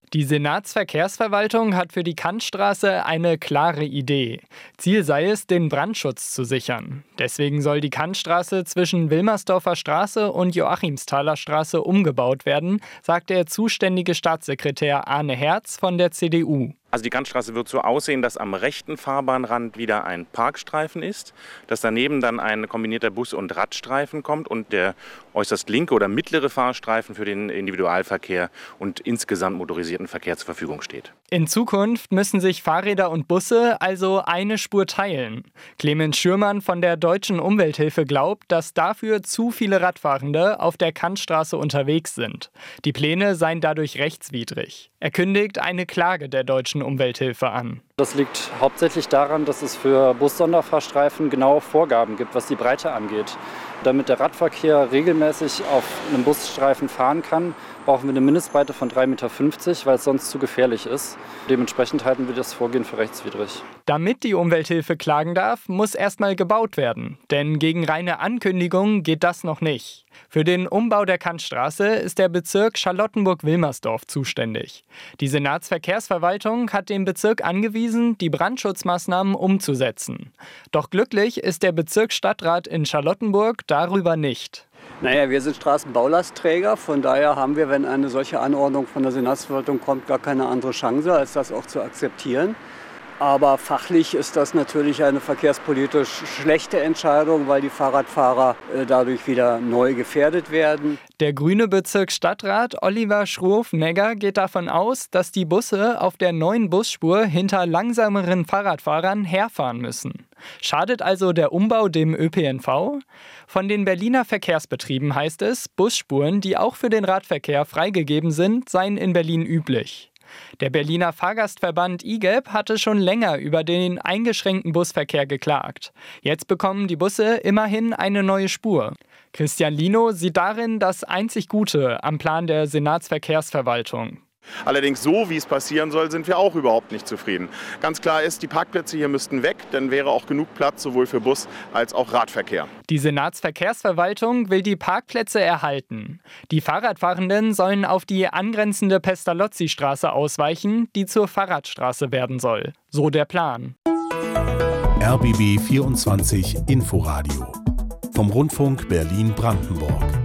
Die Senatsverkehrsverwaltung hat für die Kantstraße eine klare Idee. Ziel sei es, den Brandschutz zu sichern. Deswegen soll die Kantstraße zwischen Wilmersdorfer Straße und Joachimsthaler Straße umgebaut werden, sagt der zuständige Staatssekretär Arne Herz von der CDU. Also die Kantstraße wird so aussehen, dass am rechten Fahrbahnrand wieder ein Parkstreifen ist, dass daneben dann ein kombinierter Bus- und Radstreifen kommt und der äußerst linke oder mittlere Fahrstreifen für den Individualverkehr und insgesamt motorisierten Verkehr zur Verfügung steht. In Zukunft müssen sich Fahrräder und Busse also eine Spur teilen. Clemens Schürmann von der Deutschen Umwelthilfe glaubt, dass dafür zu viele Radfahrende auf der Kantstraße unterwegs sind. Die Pläne seien dadurch rechtswidrig. Er kündigt eine Klage der Deutschen Umwelthilfe an. Das liegt hauptsächlich daran, dass es für Bus-Sonderfahrstreifen genaue Vorgaben gibt, was die Breite angeht. Damit der Radverkehr regelmäßig auf einem Busstreifen fahren kann, brauchen wir eine Mindestbreite von 3,50 Meter, weil es sonst zu gefährlich ist. Dementsprechend halten wir das Vorgehen für rechtswidrig. Damit die Umwelthilfe klagen darf, muss erstmal gebaut werden. Denn gegen reine Ankündigungen geht das noch nicht. Für den Umbau der Kantstraße ist der Bezirk Charlottenburg-Wilmersdorf zuständig. Die Senatsverkehrsverwaltung hat dem Bezirk angewiesen, die Brandschutzmaßnahmen umzusetzen. Doch glücklich ist der Bezirksstadtrat in Charlottenburg darüber nicht. Naja, wir sind Straßenbaulastträger, von daher haben wir, wenn eine solche Anordnung von der Senatsverwaltung kommt, gar keine andere Chance, als das auch zu akzeptieren. Aber fachlich ist das natürlich eine verkehrspolitisch schlechte Entscheidung, weil die Fahrradfahrer dadurch wieder neu gefährdet werden. Der grüne Bezirksstadtrat Oliver Schroff-Negger geht davon aus, dass die Busse auf der neuen Busspur hinter langsameren Fahrradfahrern herfahren müssen. Schadet also der Umbau dem ÖPNV? Von den Berliner Verkehrsbetrieben heißt es, Busspuren, die auch für den Radverkehr freigegeben sind, seien in Berlin üblich. Der Berliner Fahrgastverband IGEB hatte schon länger über den eingeschränkten Busverkehr geklagt. Jetzt bekommen die Busse immerhin eine neue Spur. Christian Lino sieht darin das einzig Gute am Plan der Senatsverkehrsverwaltung. Allerdings so, wie es passieren soll, sind wir auch überhaupt nicht zufrieden. Ganz klar ist, die Parkplätze hier müssten weg, dann wäre auch genug Platz sowohl für Bus- als auch Radverkehr. Die Senatsverkehrsverwaltung will die Parkplätze erhalten. Die Fahrradfahrenden sollen auf die angrenzende Pestalozzi-Straße ausweichen, die zur Fahrradstraße werden soll. So der Plan. RBB 24 Inforadio vom Rundfunk Berlin-Brandenburg.